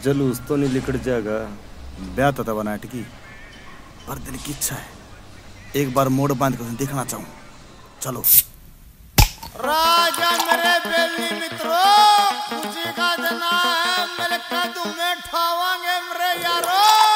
जलूस तो नहीं लिकड़ जाएगा। ब्याह तो तब नाटकी, पर दिल की इच्छा है एक बार मोड़ बांध कर देखना चाहूं। चलो राजा मेरे बेली मित्रों, खुशी का दिन है, मेरे कदम में ठावांगे मेरे यारो।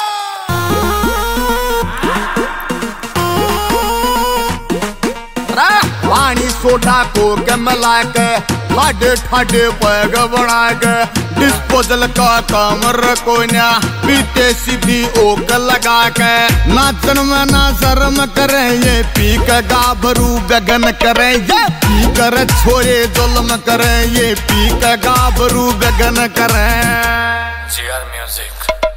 पानी सोडा को के मिला के ठाडे ठाडे पैग बना के डिस्पोजल का काम रखो ना, पीते सीधी ओक लगा के ना जन्म ना शर्म करे ये पी के गाभरू गगन करे, ये पी कर छोरे जुल्म करे, ये पी के गाभरू गगन करे। GR music.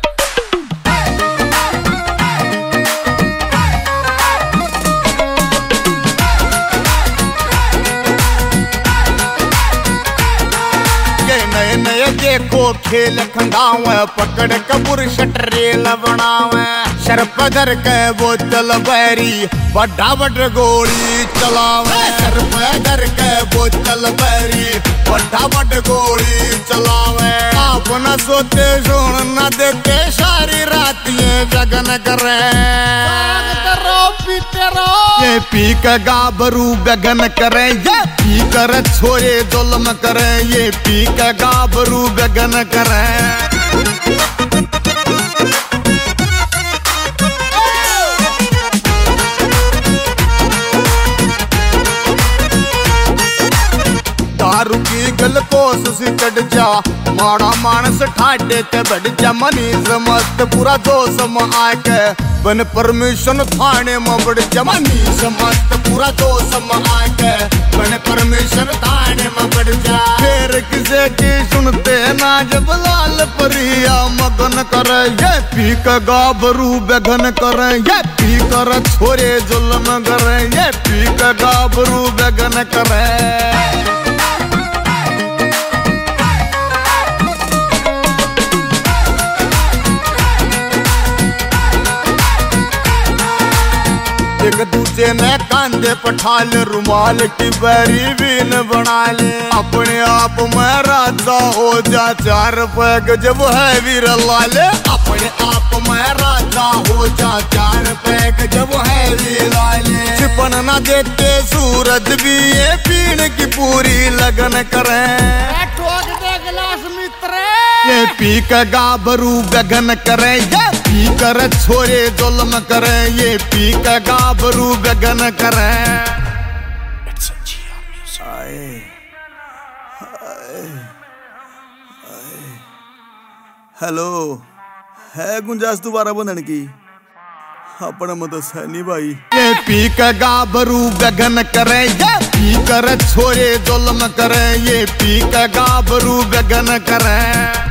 नए नए देखो खेल खंगावे, पकड़ कबूर शटरेल बनावे, शर्प धर के बोतल बैरी बड़ा बड़ गोली चलावे, शर्प धर के बोतल बैरी बड़ा बड़ गोली चलावे। आप न सोते सुन न देते सारी रात ये जगन करे, ये पी का गाभरू गगन करे, ये पी कर छोरे जुल्म करे, ये पी का गाभरू गगन करे। दारू की गलकोस से चढ़ जा, माड़ा मानस ठाडे ते बढ़ जा, मनीष मस्त पूरा जोश में आके बन परमिशन थाने में बढ़ जा, मनीष मस्त पूरा जोश में आके बन परमिशन थाने में बढ़ जा। फिर किसे की सुनते ना जब लाल परिया मगन करे, ये पी का गाभरू गगन करे, ये पी कर छोरे जुल्म करे, ये पी का गाभरू गगन करे। एक दूजे ने कांधे पठाल रुमाल टिबरी बीन बना ले, अपने आप में राजा हो जा, चार पैग जब है वीर लाले, अपने आप में राजा हो जा, चार पैग जब है वीर लाले। छिपन न देते सूरज भी ये पीण की पूरी लगन करे, ठोक दे गिलास मित्र, ये पी का गाभरू गगन करे, ये पी कर छोरे जुल्म करे, ये पी का गाभरू गगन करे। हेलो है गुंजाइश दोबारा बंधन की? अपना मत सैनी भाई। ये पी का गाभरू गगन करे, ये पी कर छोरे जुल्म करे, ये पी का गाभरू गगन करे।